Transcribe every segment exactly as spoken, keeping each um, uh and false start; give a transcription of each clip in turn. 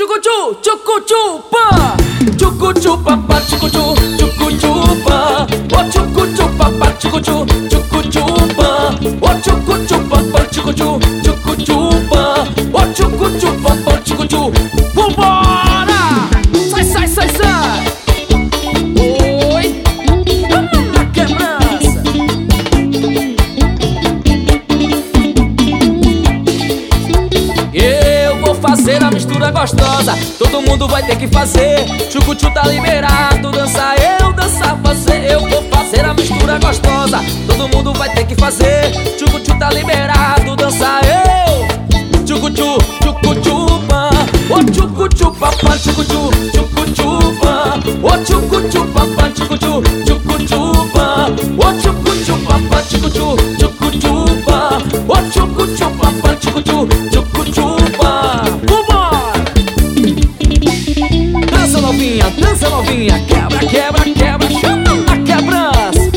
Tchucu-tchu, tchucu-tchu-pá. Tchucu-tchu-papá, tchucu-tchu, tchucu-tchu-pá. Ó tchucu-tchu-papá, tchucu-tchu, tchucu-tchu-pá. Ó tchucu-tchu-papá, tchucu-tchu, tchucu-tchu-pá. Ó tchucu-tchu-papá, tchucu-tchu. Vambora! Sai, sai, sai, sai. Oi, vamos na quebrança. Eu vou fazer a mistura gostosa, todo mundo vai ter que fazer. Tchucu-tchu tá liberado, dança eu, dança você. Eu vou fazer a mistura gostosa, todo mundo vai ter que fazer. Tchucu-tchu tá liberado, dança eu. Tchucu-tchu, tchucu-tchu, pá. Ô tchucu-tchu, papá, tchucu-tchu, tchucu-tchu, pá. Ô tchucu-tchu, papá, tchucu-tchu, tchucu-tchu, pá. Ô tchucu-tchu, papá, tchucu-tchu, tchucu-tchu, pá. Ô tchucu-tchu, papá, tchucu-tchu, tchucu-tchu, pá. Vambora! Dança novinha, dança novinha, quebra, quebra, quebra, chama na quebrança.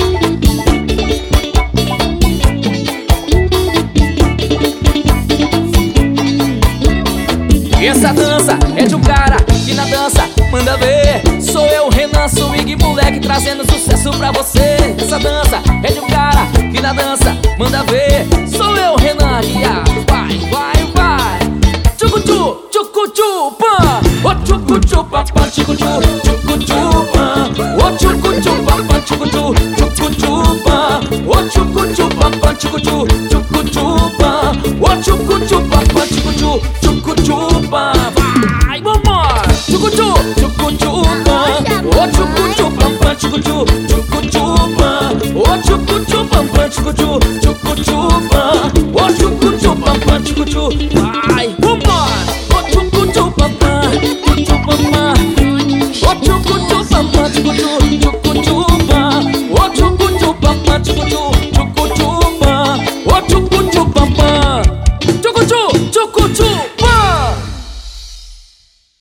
Essa dança é de um cara que na dança manda ver. Sou eu, Renan, swing moleque, trazendo sucesso pra você. Essa dança é de um cara que na dança manda ver. Sou eu, Renan, guia. Vai, vai, vai. Tchucu-tchu, tchucu-tchu, pá. Ô tchucu-tchu, papá, tchucu-tchu, tchucu-tchu, pá. Ô tchucu-tchu, papá, tchucu-tchu, tchucu-tchu, pá. Ô tchucu-tchu, papá, tchucu-tchu, tchucu-tchu, pá. Ô tchucu-tchu, papá, tchucu-tchu, tchucu-tchu, pá. Vai, vambora! Tchucu-tchu, tchucu-tchu, pá. Ô tchucu-tchu, papá, tchucu-tchu, tchucu-tchu, pá. Ô tchucu-tchu, papá, tchucu-tchu, tchucu-tchu, pá. Ô tchucu-tchu, papá, tchucu-tchu. Vai, vambora! Ô tchucu-tchu, papá, tchucu-tchu, papá. Ô tchucu-tchu, papá, tchucu-tchu, tchucu-tchu.